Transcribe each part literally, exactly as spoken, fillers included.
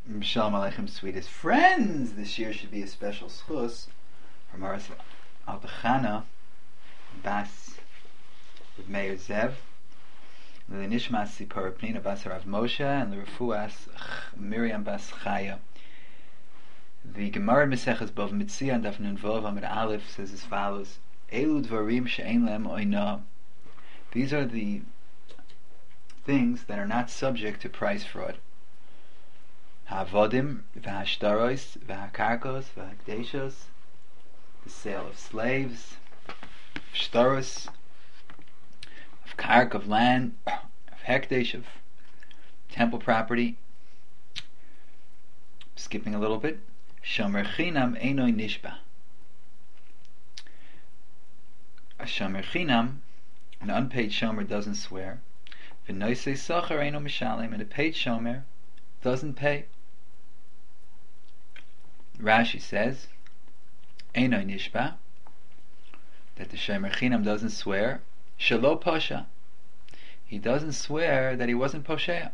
Shalom Aleichem, sweetest friends. This year should be a special schus from our Altachana Bas with Meir Zev, L'nishmas Sipor Pnina Bas Harav Moshe, and L'refuas Miriam Bas Chaya. The Gemara Meseches Bov Mitzia and Daf Nun Vov Amid Aleph says as follows: Elu Dvarim She'ein Lem Oina. These are the things that are not subject to price fraud. Ha'avodim, v'hashtaros, v'hakarkos, v'hakdeshos, the sale of slaves, shtaros, of kark, of land, of hekdesh, of temple property. Skipping a little bit. Shomer chinam einoi nishba. A shomer chinam, an unpaid shomer doesn't swear. V'noisei socher eino mishalim, and a paid shomer doesn't pay. Rashi says, Einoi nishba, that the shomer chinam doesn't swear, shelo posha, he doesn't swear that he wasn't posheya.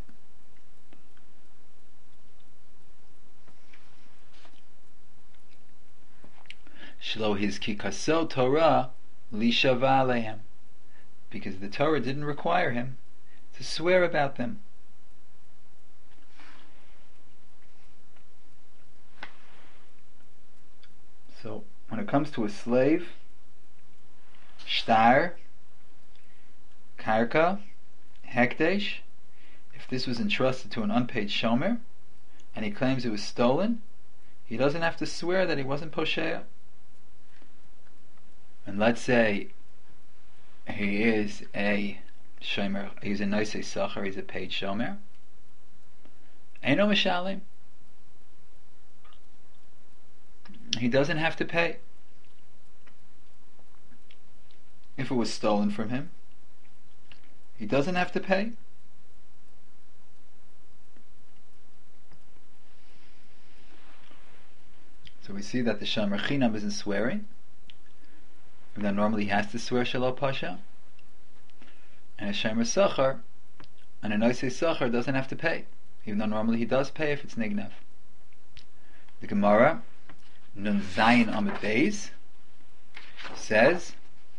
Shelo his kikaso Torah lishava alehem, because the Torah didn't require him to swear about them. So, when it comes to a slave, shtar, karka, hekdesh, if this was entrusted to an unpaid shomer, and he claims it was stolen, he doesn't have to swear that he wasn't posheya. And let's say he is a shomer, he's a noisei socher, he's a paid shomer, eino mishalim, he doesn't have to pay. If it was stolen from him, he doesn't have to pay. So we see that the shomer chinam isn't swearing, and then normally he has to swear shelo pasha, and a shomer socher and a noisei socher doesn't have to pay, even though normally he does pay if it's nignav. The Gemara Nun Zayin Amid Beis says,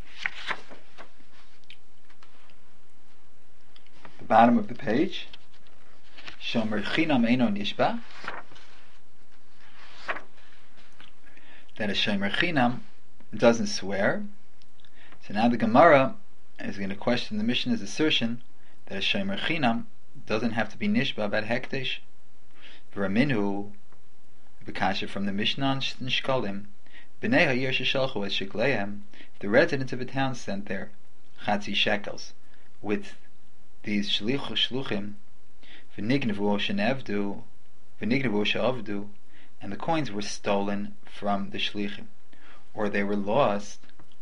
the bottom of the page, Shomer Chinam Eino Nishba, that a Shomer Chinam doesn't swear. So now the Gemara is going to question the Mishnah's assertion that a Shomer Chinam doesn't have to be Nishba about Hekdesh. V'raminu B'kasha from the Mishnah in Shkolim, B'nei ha'yir sheshalchu es shekleihem, the residents of a town sent there chatzi shekels with these shlich shluchim, v'nignevu shenevdu, v'nignevu she'avdu, and the coins were stolen from the shlichim, or they were lost.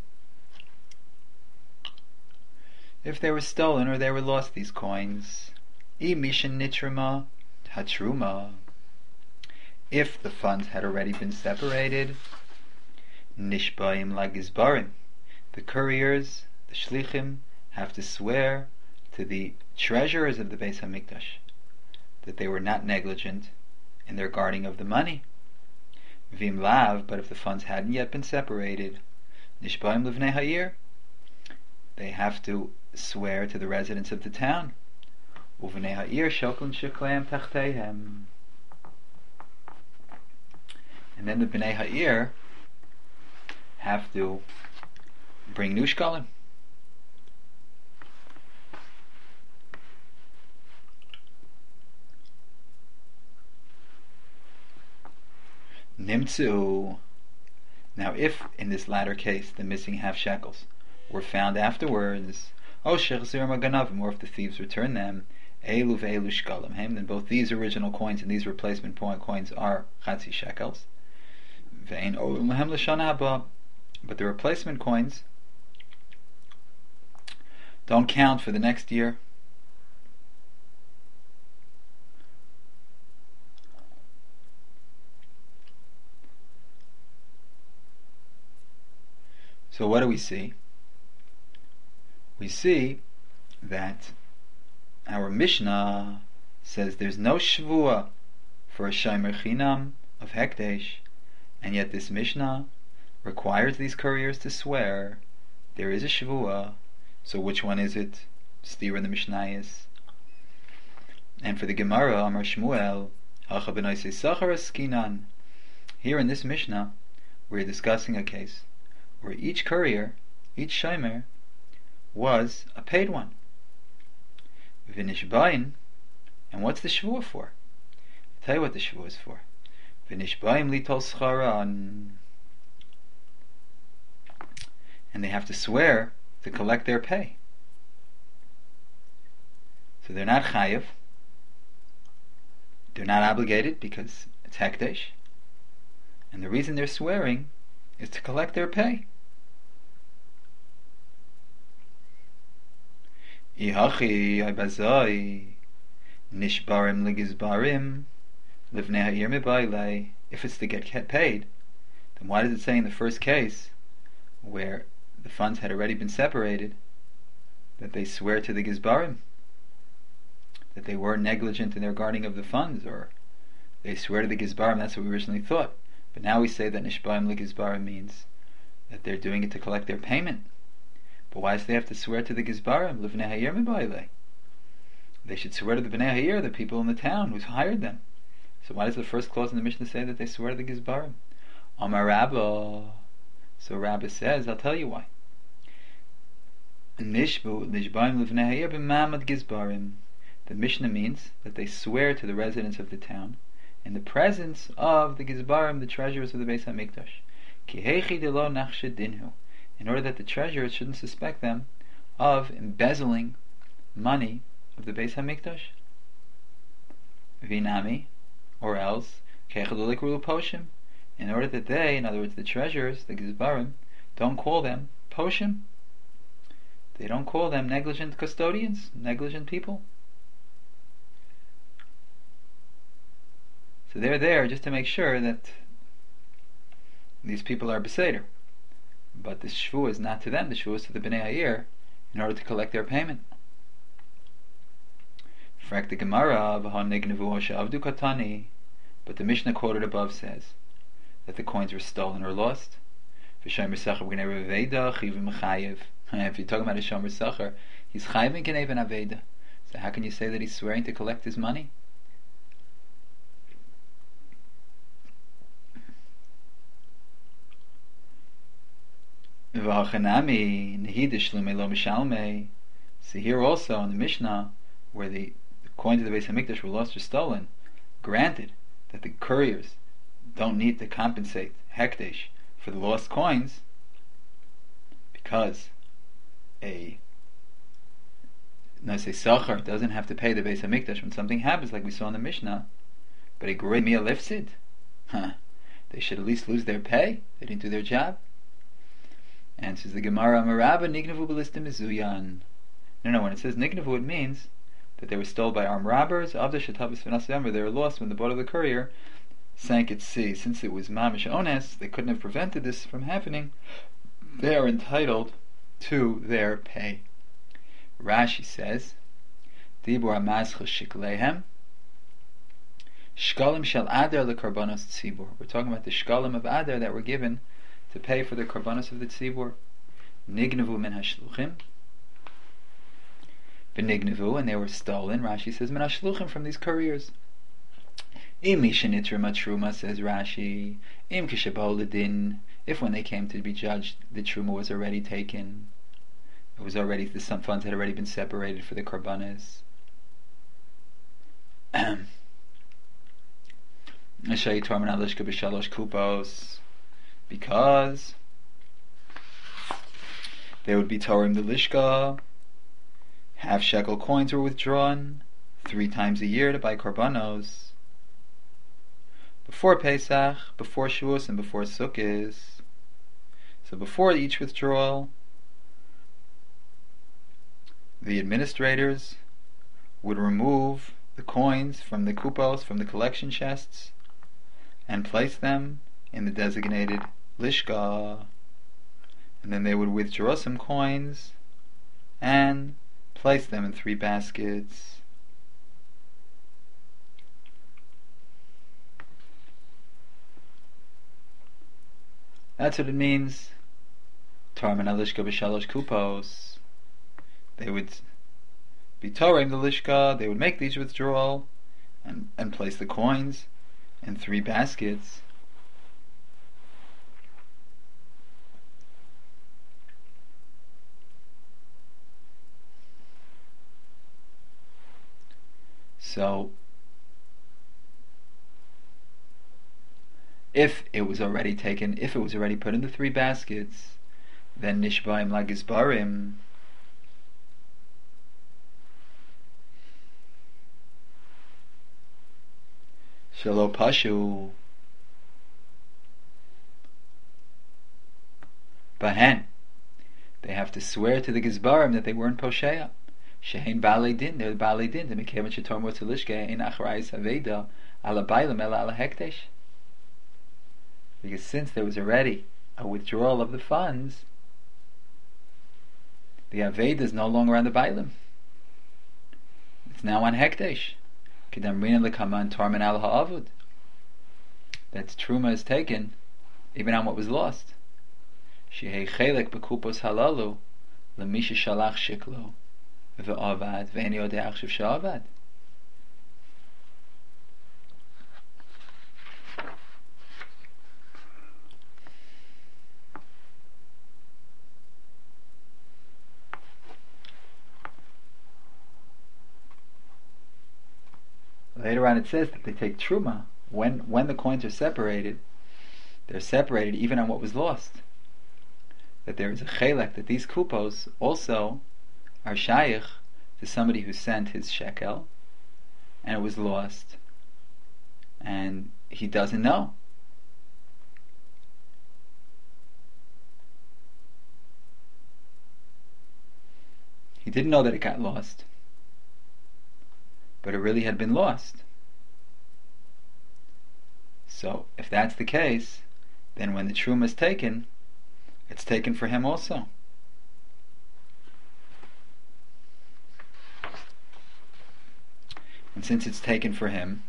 If they were stolen or they were lost, these coins, I mishin nitrima hatruma, if the funds had already been separated, nishbaim lagizbarim, the couriers, the shlichim, have to swear to the treasurers of the Beis Hamikdash that they were not negligent in their guarding of the money. Vim lav, but if the funds hadn't yet been separated, nishbaim livnei hayir, they have to swear to the residents of the town. Uvnei hayir shoklin shekleim tachteihem. And then the Bnei Ha'ir have to bring new shkalim. Nimtzu. Now if, in this latter case, the missing half shekels were found afterwards, oh shechzir maganavim, or if the thieves return them, elu ve'elu shkalim, then both these original coins and these replacement coins are chatzi shekels. But the replacement coins don't count for the next year. So what do we see? We see that our Mishnah says there's no shvua for a shomer chinam of hekdesh, and yet this Mishnah requires these couriers to swear. There is a shvuah, so which one is it? Stira in the Mishnayos. And for the Gemara, Amar Shmuel, Hacha b'noisei sachar askinan. Here in this Mishnah, we're discussing a case where each courier, each shomer, was a paid one. V'nishbayin, and what's the shvuah for? I'll tell you what the shvuah is for. V'nishbayin litol scharan, and they have to swear to collect their pay. So they're not chayiv, they're not obligated because it's hekdesh, and the reason they're swearing is to collect their pay. Ihachi ibazai nishbarim ligizbarim livnei ha'ir mibailei. If it's to get paid, then why does it say in the first case, where the funds had already been separated, that they swear to the gizbarim, that they were negligent in their guarding of the funds, or they swear to the gizbarim? That's what we originally thought. But now we say that nishbarim ligizbarim means that they're doing it to collect their payment. But why does they have to swear to the gizbarim? Livnei ha'ir mibailei. They should swear to the bnei ha'ir, the people in the town who's hired them. So why does the first clause in the Mishnah say that they swear to the gizbarim? Amar Rabba. So Rabba says, I'll tell you why. Nishbu nishbarim livnei ha'ir b'mamad gizbarim. The Mishnah means that they swear to the residents of the town in the presence of the gizbarim, the treasurers of the Beis HaMikdash. Ki heichi de lo nachshed dinhu, in order that the treasurers shouldn't suspect them of embezzling money of the Beis HaMikdash. Vinami, or else, poshim, in order that they, in other words the treasurers, the gizbarim, don't call them poshim. They don't call them negligent custodians, negligent people. So they're there just to make sure that these people are beseder. But the shvuah is not to them, the shvuah is to the bnei ha'ir, in order to collect their payment. Frak the Gemara, katani, but the Mishnah quoted above says that the coins were stolen or lost. If you're talking about a shomer sachar, he's chayiv in kenei ben aveda. So how can you say that he's swearing to collect his money? So here also in the Mishnah, where the, the coins of the Beis HaMikdash were lost or stolen, granted that the couriers don't need to compensate hekdesh for the lost coins, because a Nosei Sachar doesn't have to pay the Beis HaMikdash when something happens, like we saw in the Mishnah. But a great meal lifted, huh? They should at least lose their pay. They didn't do their job. And says the Gemara, Maraba nignavu b'listim mizuyan. No, no, when it says nignavu, it means that they were stolen by armed robbers. Avda shetabas v'nasayam, they were lost when the boat of the courier sank at sea. Since it was mamish ones, they couldn't have prevented this from happening. They are entitled to their pay. Rashi says, Dibur amazcha shiklehem shkalim shel adar lekarbanos tzibur. We're talking about the shkalim of adar that were given to pay for the karbanos of the tzibur. Nignavu min hashluchim, v'nignavu, and they were stolen. Rashi says min hashluchim, from these couriers. Im mishenitra matruma, says Rashi, im kishabol ledin, if when they came to be judged the truma was already taken, it was already, the some funds had already been separated for the karbanos. Ashay torman alishka b'shalosh kupos, because they would be Torim the Lishka, half shekel coins were withdrawn three times a year to buy korbanos, before Pesach, before Shavuos, and before Sukkot. So before each withdrawal, the administrators would remove the coins from the kupos, from the collection chests, and place them in the designated lishka, and then they would withdraw some coins and place them in three baskets. That's what it means. Tormen alishka b'shalosh kupos. They would be torem the lishka. They would make these withdrawal and and place the coins in three baskets. So, if it was already taken, if it was already put in the three baskets, then nishbaim lagizbarim, shelo pashu, bahen, they have to swear to the gizbarim that they weren't posheya. Shehein Baalei Din, they're the Baalei Din. The Mekevan Shetor Motzalishke in Achrayis Haveda ala Bailam ela ala Hekdesh. Because since there was already a withdrawal of the funds, the Aveda is no longer on the Bailam. It's now on Hekdesh. Kedamrina lekaman Tormen al Ha'avud. That Truma is taken even on what was lost. Shehei Chelek Bekupos Halalu Lemisha Shalach Shiklo. V'avad v'eni odeh achshav she'avad. Later on it says that they take truma when when the coins are separated. They're separated even on what was lost. That there is a chelek, that these kupos also are shaykh to somebody who sent his shekel and it was lost and he doesn't know. He didn't know that it got lost, but it really had been lost. So if that's the case, then when the truma is taken, it's taken for him also. And since it's taken for him,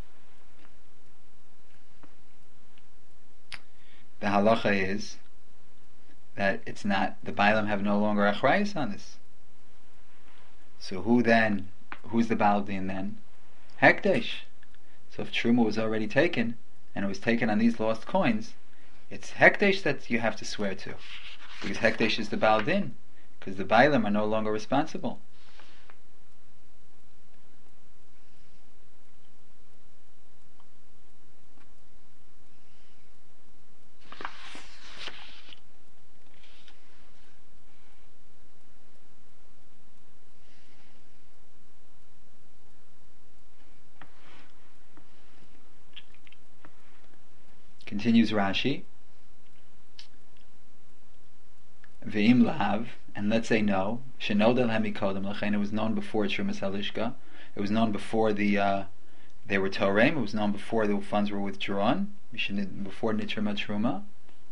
the halacha is that it's not, the Bailam have no longer achrayus on this. So who then, who's the Baal Din then? Hekdesh. So if Truma was already taken, and it was taken on these lost coins, it's Hekdesh that you have to swear to. Because Hekdesh is the Baal Din. Because the Bailam are no longer responsible. Continues Rashi, Ve'im lav, and let's say no, Shenodel hemikodem lachein, it was known before Trumas Halishka, it was known before the uh, they were Torem, it was known before the funds were withdrawn, before Nitrima Truma.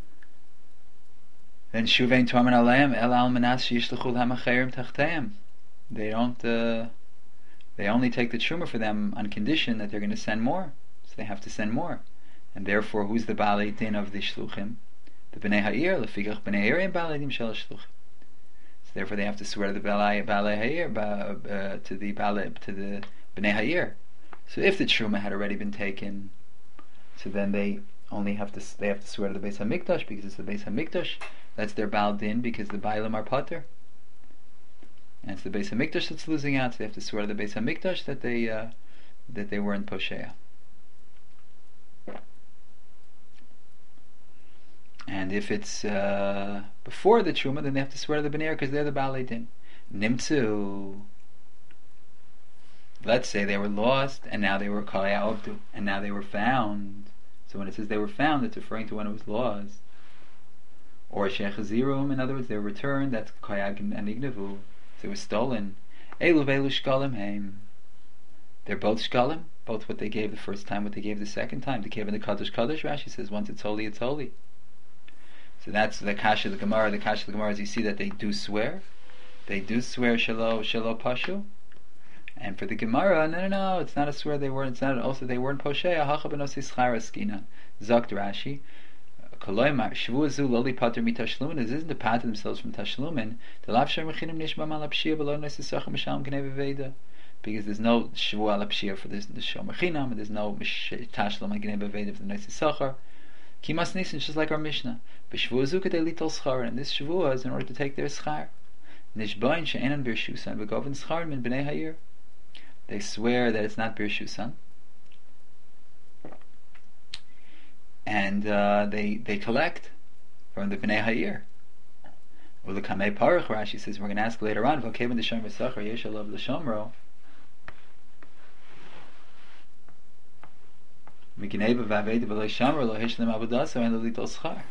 Then Shuvein Tormen Aleim El Al Manas Yishluchul Hamacherim Tachteim. They don't, uh, they only take the Truma for them on condition that they're going to send more, so they have to send more. And therefore, who's the Baalei Din of the Shluchim? The Bnei Ha'ir, Lefikach Bnei Ha'ir and Baalei Din Shel Shluchim. So therefore, they have to swear to the Baalei Ha'ir, uh, to the Baalei, to the Bnei Ha'ir. So if the Truma had already been taken, so then they only have to they have to swear to the Beis Hamikdash because it's the Beis Hamikdash. That's their Baal Din because the Bailam are Pater. And it's the Beis Hamikdash that's losing out. So they have to swear to the Beis Hamikdash that they uh, that they weren't Posheya. And if it's uh, before the Truma, then they have to swear to the Bnei because they're the Baalei Din. Nimtzu. Let's say they were lost, and now they were Kaya Obdu, and now they were found. So when it says they were found, it's referring to when it was lost. Or Sheikh Zirum, in other words, they were returned, that's Kaya and Ignavu. So it was stolen. Elu velu shkalim heim. They're both shkalim, both what they gave the first time, what they gave the second time. They gave in the Kaddish Kaddish, Rashi says, once it's holy, it's holy. So that's the Kasha of the Gemara. The Kasha of the Gemara is you see that they do swear. They do swear Shelo Shelo Pashu. And for the Gemara, no, no, no, it's not a swear they weren't, it's not also they weren't Posheya, Hacha Benosi Schara Skina. Zokt Rashi, Koloimar Shvu Zu Loli Pater Mitashlumin. This isn't to pater themselves from Tashlumin. The Lav Shem Mechinim Nishba Malapshia Below Nesisach Misham Gnei Veda. Because there's no Shvu Alapshia for this the Shom Mechinam, and there's no Tashlum and Gnei Veda for the Nesisachar. Kimas Nisan, just like our Mishnah. B'Shvu Zu Kedei Litol Schar, and this Shvu is in order to take their Schar. Nishbain She'enan Birshusan V'Govin Schar Min B'nei Hayir. They swear that it's not Birshusan. And uh, they they collect from the Bnei Hayir. Ulekamei Parach, Rashi says, we're going to ask later on, V'Kevin the Shomer Sachar Yeshalav L'Shomro. Mikineva V'Aveda V'Lo Shomro Lo Hishlim Abudaso and L'Litol Schar.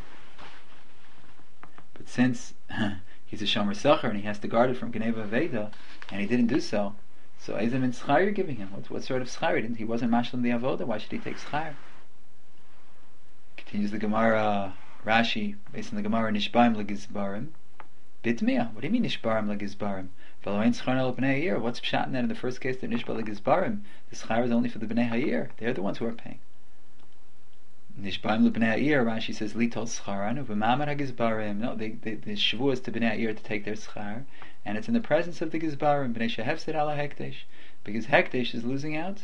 But since he's a Shomer Sachar and he has to guard it from Geneva V'Aveda, and he didn't do so, so Eizem in Schar you're giving him? What, what sort of Schar? He, didn't, he wasn't Mashlim the Avoda, why should he take Schar? Continues the Gemara, Rashi, based on the Gemara, Nishbaim legizbarim. Bitmiya. What do you mean Nishbarim legizbarim? V'lo'ein schar el b'nei hayir. What's pshat in that in the first case? They're Nishba legizbarim. The schar is only for the b'nei hayir. They're the ones who are paying. Nishbaim leb'nei hayir. Rashi says litol scharanu v'mamad hagizbarim. No, they, they, the shvu is to b'nei hayir to take their schar, and it's in the presence of the gizbarim. B'nei shehefsid ala hekdesh, because hekdesh is losing out.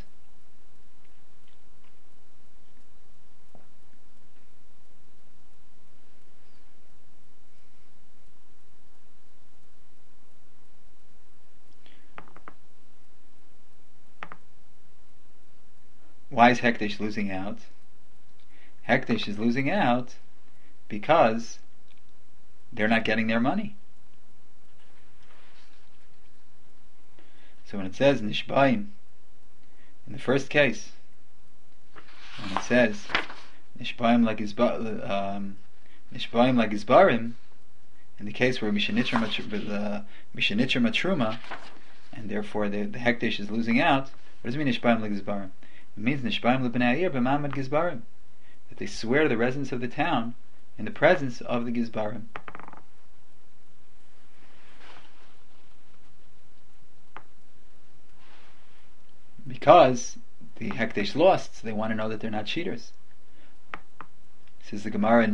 Why is Hekdesh losing out? Hekdesh is losing out because they're not getting their money. So when it says Nishbaim, in the first case, when it says Nishbaim Lagizbarim, um, Nishbaim Lagizbarim, in the case where Mishanitra Matruma, and therefore the, the Hekdesh is losing out, what does it mean Nishbaim Lagizbarim? It means Nishbaim L'Bnei Hayir b'Mamad Gizbarim, that they swear to the residents of the town in the presence of the Gizbarim. Because the Hekdesh lost, so they want to know that they're not cheaters. Says the Gemara,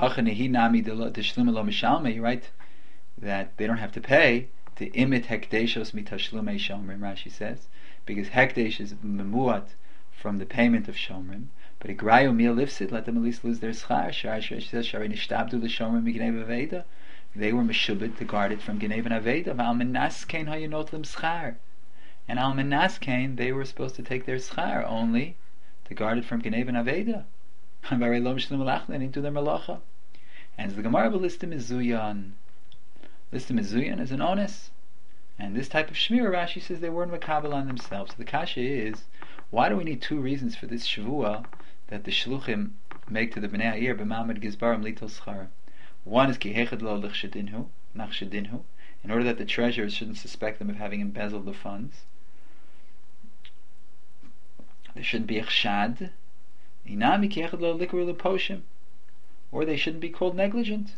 right? That they don't have to pay to imit Hekdeshos mitashlume shomrim. Rashi says, because Hekdesh is memuat from the payment of Shomrim, but a Igrayu Mil Lifsid, let them at least lose their schar. She says, Shari Nishtabdu l'Shomrim Gneva Aveda. They were Meshubit to guard it from Gneva Aveda. Al Menaskein Hayinot Lim Schar. And Al Menaskein, they were supposed to take their schar only to guard it from Gneva Aveda. Very Lom Shlim Malach, they didn't do their malacha. And the Gemara listim is Zuyan. Listim is Zuyan is an onus. And this type of Shmir, Rashi says they weren't makabel on themselves. So the kasha is, why do we need two reasons for this shavua that the shluchim make to the bnei hayir b'mamad gizbarim litol schar? One is ki hechad lo l'chshadinhu, nachshadinhu, in order that the treasurers shouldn't suspect them of having embezzled the funds. There shouldn't be a chshad. Inami ki hechad lo likru l'poshim, or they shouldn't be called negligent.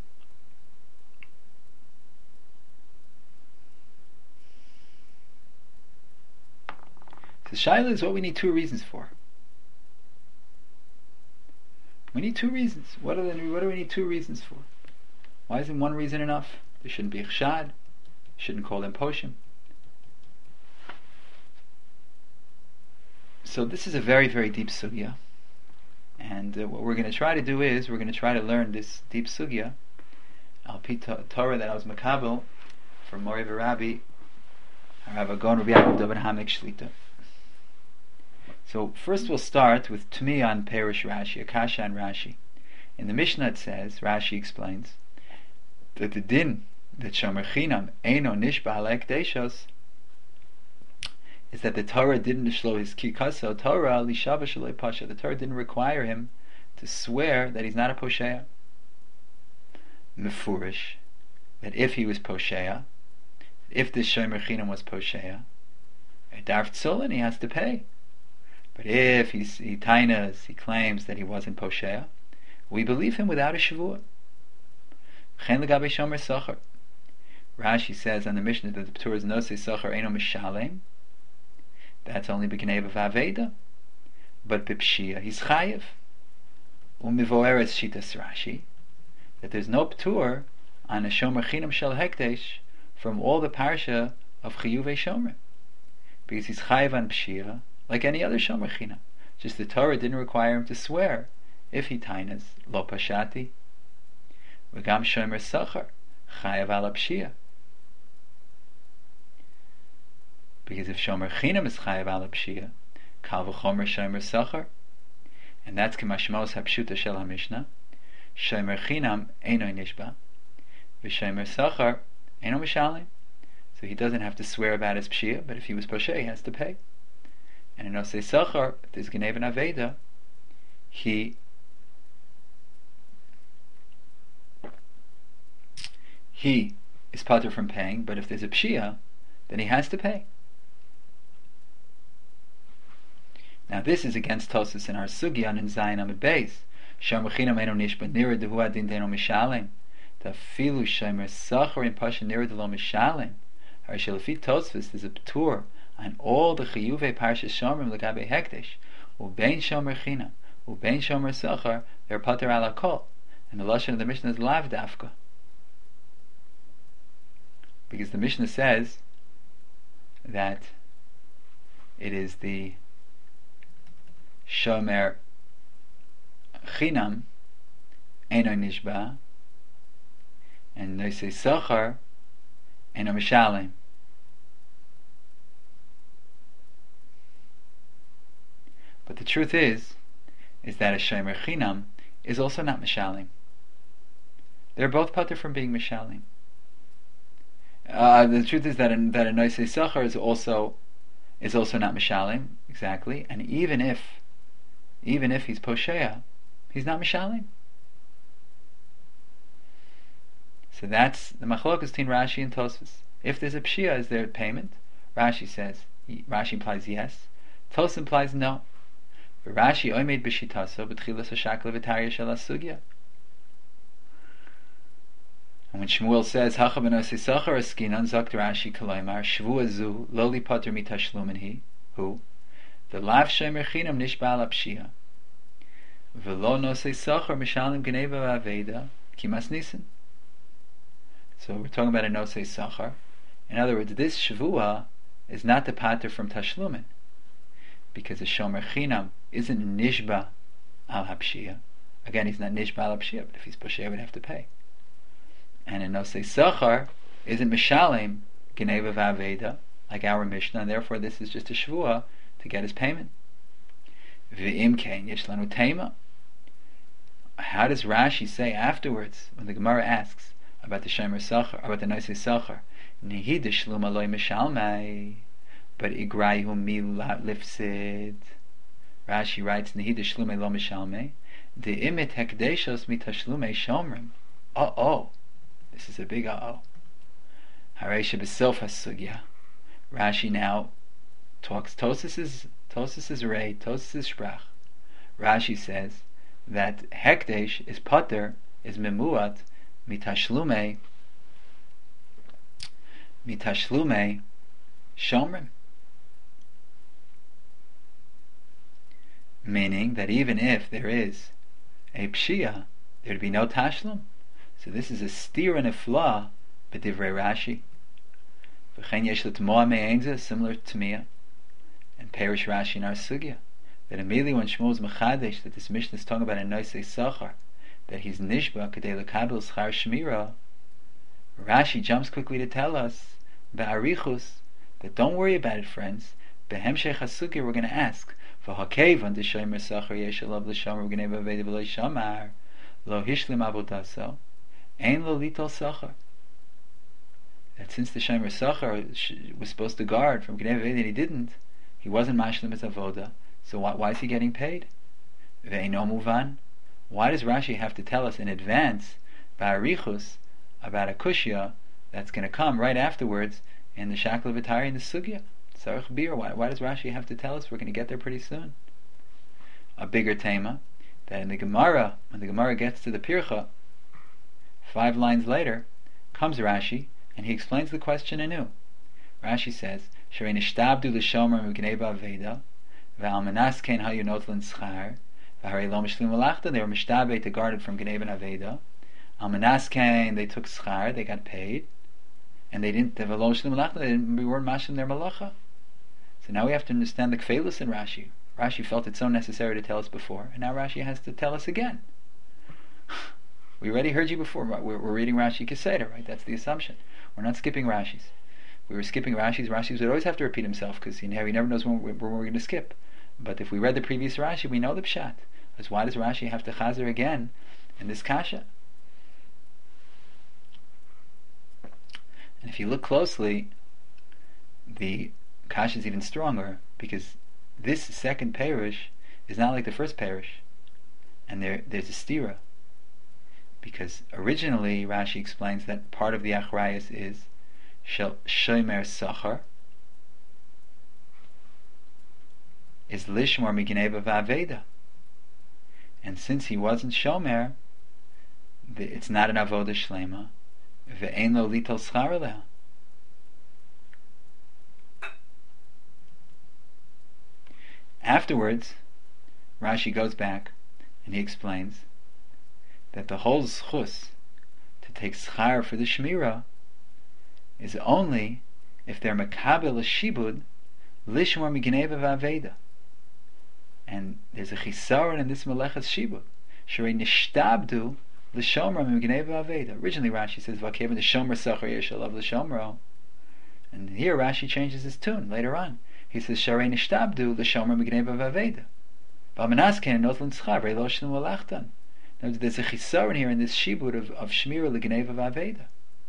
The shaila is what we need two reasons for. We need two reasons. What, are the, what do we need two reasons for? Why isn't one reason enough? There shouldn't be a chshad. Shouldn't call them poshim. So this is a very, very deep sugya. And uh, what we're going to try to do is, we're going to try to learn this deep sugya, al pi Torah that I was makabel from Mori V'Rabbi, Rav Agon Rabbi Yaakov David Hamek Shlita. So first we'll start with Tmi on Perish Rashi, Akasha and Rashi. In the Mishnah it says, Rashi explains, that the din that Shomer Chinam Eino Nishba Alek Deshos is that the Torah didn't shlo his kikaso Torah lishava shalei pasha. The Torah didn't require him to swear that he's not a posheya. Mefurish, that if he was posheya, if this Shomer Chinam was posheya, darf tzolin, he has to pay. But if he's, he tainas, he claims that he wasn't posheya, we believe him without a shavua. Chen legabe shomer sachar. Rashi says on the Mishnah that the Torah is no se sachar eno mishalem. That's only b'gneva v'aveda. But b'pshia he's chayev. Umivoeres shitas Rashi. that there's no ptur on a shomer chinam shel hekdesh from all the parsha of chiyuvei shomer, because he's chayiv on pshia like any other shomer chinam. Just the Torah didn't require him to swear if he tainas lo pashati. V'gam shomer sachar chayiv ala pshia, because if shomer chinam is chayiv ala pshia, kal v'chomer shomer sachar, and that's k'mashmos hapshuta shel haMishnah. Shomer chinam eino nishba, v'shomer sachar eino mishalim. So he doesn't have to swear about his pshia, but if he was poshe, he has to pay. And in Osei Sachar, if there's Genev and Aveda, he he is patur from paying, but if there's a pshia, then he has to pay. Now this is against Tosfos in our Sugya in Zayin Amud Beis. Shomer chinam eino nishba nira dehu adin deino mishalem. Tafilu shomer sachar in pasha nira de lo mishalem. Harishel Lefi Tosfos, there's a ptur on all the chiyuvei parshas shomrim l'gabe hekdesh, ubein shomer chinam, ubein shomer sachar, they're pater ala kol. And the lashon of the Mishnah is lav dafka, because the Mishnah says that it is the shomer chinam eino nishba, and they say sachar eino mishalem. But the truth is, is that a shomer chinam is also not mishalim. They're both pater from being mishalim. Uh, the truth is that a, that a noisei sachar is also is also not mishalim exactly, and even if even if he's posheya, he's not mishalim. So that's the machlokas between Rashi and Tosfos. If there's a pshia, is there a payment? Rashi says Rashi implies yes. Tosfos implies no. Rashi oimed b'shitaso b'tchilas hashakla v'tarya shel hasugya. And when Shmuel says hacha b'nosei sachar askinan, zakt Rashi kalaymar shvua zu loli pater mitashlumin hi, who the lav shomer chinam nishba ala pshia v'lo nosei sachar mishalim geneva v'aveda kimas nisan. So we're talking about a nosei sachar. In other words, this shvua is not the pater from tashlumin, because the shomer chinam isn't nishba al hapshia. Again, he's not nishba al hapshia, but if he's posher, he would have to pay. And in nosei sachar isn't mishalem geneva v'aveda like our Mishnah, and therefore this is just a shvua to get his payment. V'im kein yesh lanu tema. How does Rashi say afterwards when the Gemara asks about the shomer sachar, about the nosei sachar, nihi deshluma loy mishalmei, but igrayu mi lifsid? Rashi writes, nihi deshlumei lo mishalmei, de imit hekdeshos mitashlumei shomrim. Uh oh, this is a big uh oh. Haresha b'sof hasugya. Rashi now talks Tosfos is Tosfos is rei, Tosfos is sprach. Rashi says that hekdesh is pater, is memuat mitashlume mitashlume shomrim, meaning that even if there is a pshia, there'd be no tashlum. So this is a steer and a flaw b'divrei Rashi. V'chein yesh l'tmoa me'enza, similar to Mia and Perish Rashi in our sugya, that immediately when Shmuel is mechadesh that this Mishnah is talking about a nosei sachar, that he's nishba k'dei l'kabel schar shmira, Rashi jumps quickly to tell us ba'arichus that don't worry about it, friends. Behemshech hasugya we're going to ask v'hakev on the shomer sachar yesh alav l'shomer v'gnei b'aveda v'lo shamar lo hishlim avodaso ein lo litol sachar. That since the shomer sachar was supposed to guard from gnei b'aveda and he didn't, he wasn't mashlim his avoda. So why, why is he getting paid? Ve'eino muvan. Why does Rashi have to tell us in advance ba'arichus about a kushya that's going to come right afterwards in the Shakla V'Tari and the Sugya? Tzarech Bir. Why, why does Rashi have to tell us? We're going to get there pretty soon. A bigger tema, that in the Gemara, when the Gemara gets to the Pircha, five lines later, comes Rashi, and he explains the question anew. Rashi says, Sherei nishtabdu l'shomer m'gnei ba'aveda, v'al menas kein hayu notlan schar, v'harei lo mishlim malachta, they were mishtabei to guard it from gnei ben aveda, Almanaskein, they took schar, they got paid, and they didn't, they weren't mashlim their malacha. So now we have to understand the kfelus in Rashi. Rashi felt it so necessary to tell us before, and now Rashi has to tell us again. We already heard you before. We're, we're reading Rashi Keseder, right? That's the assumption. We're not skipping Rashis. If we were skipping Rashis, Rashis would always have to repeat himself, because he, he never knows when, when we're going to skip. But if we read the previous Rashi, we know the pshat. Because why does Rashi have to chazer again in this kasha? And if you look closely, the kasha is even stronger, because this second parish is not like the first parish, and there there's a stira. Because originally Rashi explains that part of the achrayus is shel shomer sachar, is lishmor migneva va'aveda, and since he wasn't shomer, it's not an avoda shlema, ve'ein lo litol schar aleh. Afterwards, Rashi goes back and he explains that the whole zchus to take schar for the shmira is only if they're makabel a shibud lishmor migneva va'aveda. And there's a chisaron in this melechas shibud. Sherei nishtabdu l'shomer migneva va'aveda. Originally Rashi says v'akeven the shomer sachar yeshalav l'shomro, and here Rashi changes his tune later on. He says Sharei nishtabdu l'shomer migneva va'aveda. V'amenasken nozlin schar ve'lo shnu alachtan. Now there's a chisaron here in this shibud of, of shmira l'gneva va'aveda.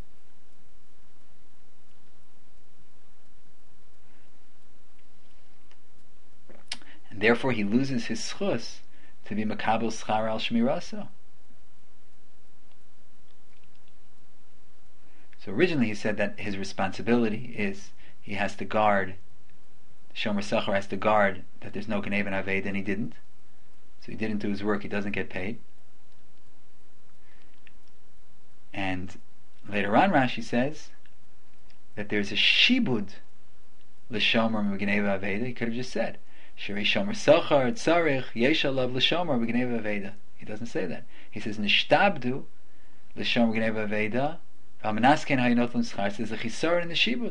And therefore he loses his schus to be makabel schar al shmirasa. So originally he said that his responsibility is he has to guard, Shomer Sachar has to guard that there's no Gneva and Aved, and he didn't. So he didn't do his work, he doesn't get paid. And later on Rashi says that there's a shibud l'shomer m'gneva aveda. He could have just said Shirei shomer sachar tzarich yeshalav l'shomer m'gneva aveda. He doesn't say that. He says nishtabdu l'shomer m'gneva aveda v'amenasken hayinot l'nschar. There's a chisar in the shibud.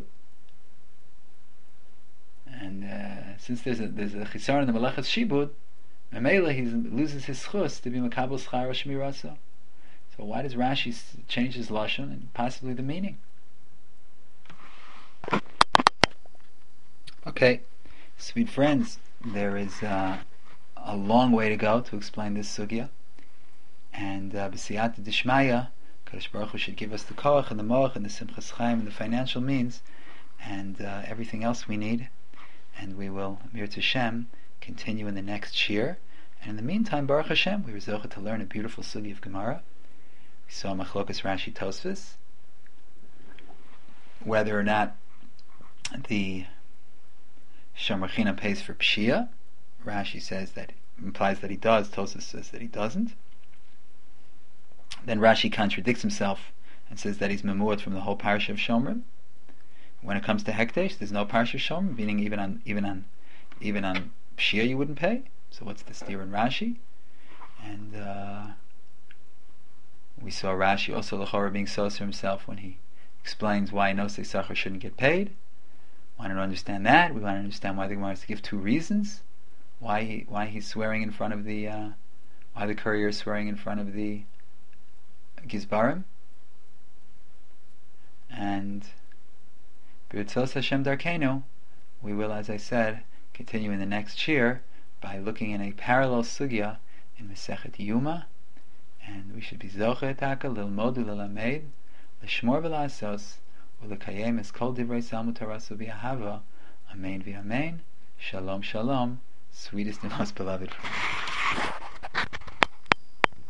And uh, since there's a there's a chisar in the malachas shibud, Mamela he loses his schus to be makabel schar shmirasa. So why does Rashi change his lashon and possibly the meaning? Okay, sweet friends, there is uh, a long way to go to explain this sugya, and b'siyata d'shmaya, Kadosh Baruch Hu should give us the koach and the moach and the simchas chaim and the financial means and uh, everything else we need, and we will, Mir Hashem, continue in the next shir. And in the meantime, Baruch Hashem, we were zocheh to learn a beautiful sugya of Gemara. We saw Machlokas Rashi Tosfos, whether or not the Shomer Chinam pays for Pshia. Rashi says that implies that he does. Tosfos says that he doesn't. Then Rashi contradicts himself and says that he's memuad from the whole parsha of Shomrim. When it comes to Hekdesh, there's no parsha of Shomrim, meaning even on even on even on Pshia you wouldn't pay. So what's the steer in Rashi? And uh, we saw Rashi also l'chora being soser himself when he explains why Nosei Sachar shouldn't get paid. We want to understand that. We want to understand why the Gemara has to give two reasons why he why he's swearing in front of the uh, why the courier is swearing in front of the Gizbarim. And B'Ritzos Hashem Darkenu, we will, as I said, continue in the next shir by looking in a parallel sugya in Masechet Yuma, and we should be zoche taka lilmod ulelamed l'shmor v'la'asos u'lekayem es kol divrei Talmud Torah v'ahava. Amen v'amen. Shalom shalom, sweetest and most beloved friends.